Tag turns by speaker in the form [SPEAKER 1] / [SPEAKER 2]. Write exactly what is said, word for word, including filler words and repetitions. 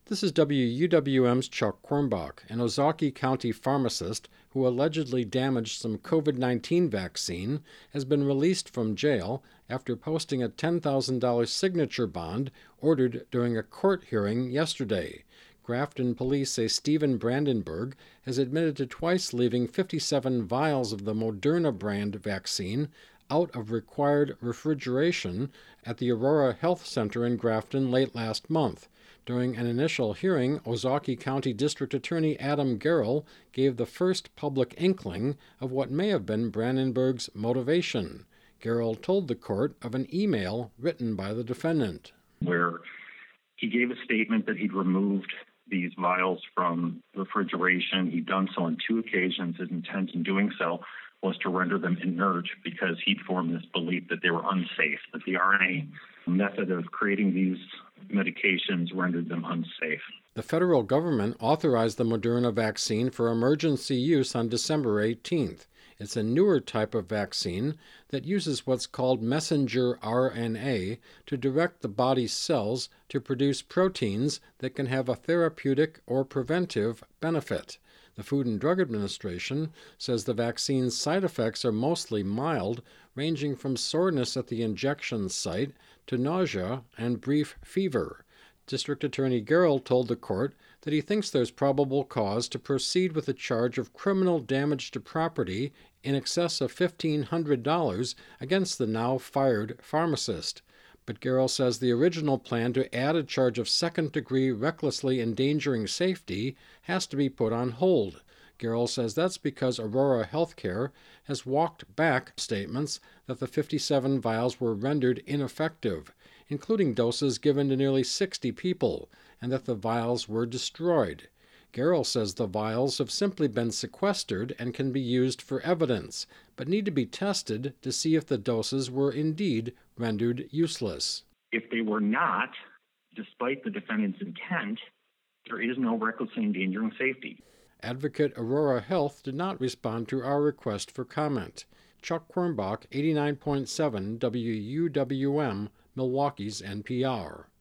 [SPEAKER 1] This is W U W M's Chuck Quirmbach, an Ozaukee County pharmacist who allegedly damaged some COVID nineteen vaccine, has been released from jail after posting a ten thousand dollars signature bond ordered during a court hearing yesterday. Grafton police say Stephen Brandenburg has admitted to twice leaving fifty-seven vials of the Moderna brand vaccine out of required refrigeration at the Aurora Health Center in Grafton late last month. During an initial hearing, Ozaukee County District Attorney Adam Garrell gave the first public inkling of what may have been Brandenburg's motivation. Garrell told the court of an email written by the defendant,
[SPEAKER 2] where he gave a statement that he'd removed these vials from refrigeration. He'd done so on two occasions. His intent in doing so was to render them inert because he'd formed this belief that they were unsafe, that the R N A method of creating these medications rendered them unsafe.
[SPEAKER 1] The federal government authorized the Moderna vaccine for emergency use on December eighteenth. It's a newer type of vaccine that uses what's called messenger R N A to direct the body's cells to produce proteins that can have a therapeutic or preventive benefit. The Food and Drug Administration says the vaccine's side effects are mostly mild, ranging from soreness at the injection site to nausea and brief fever. District Attorney Garrell told the court that he thinks there's probable cause to proceed with a charge of criminal damage to property in excess of fifteen hundred dollars against the now fired pharmacist. But Garrell says the original plan to add a charge of second-degree recklessly endangering safety has to be put on hold. Garrell says that's because Aurora Healthcare has walked back statements that the fifty-seven vials were rendered ineffective, including doses given to nearly sixty people, and that the vials were destroyed. Garrell says the vials have simply been sequestered and can be used for evidence, but need to be tested to see if the doses were indeed rendered useless.
[SPEAKER 2] If they were not, despite the defendant's intent, there is no recklessly endangering safety.
[SPEAKER 1] Advocate Aurora Health did not respond to our request for comment. Chuck Quirmbach, eighty-nine point seven W U W M, Milwaukee's N P R.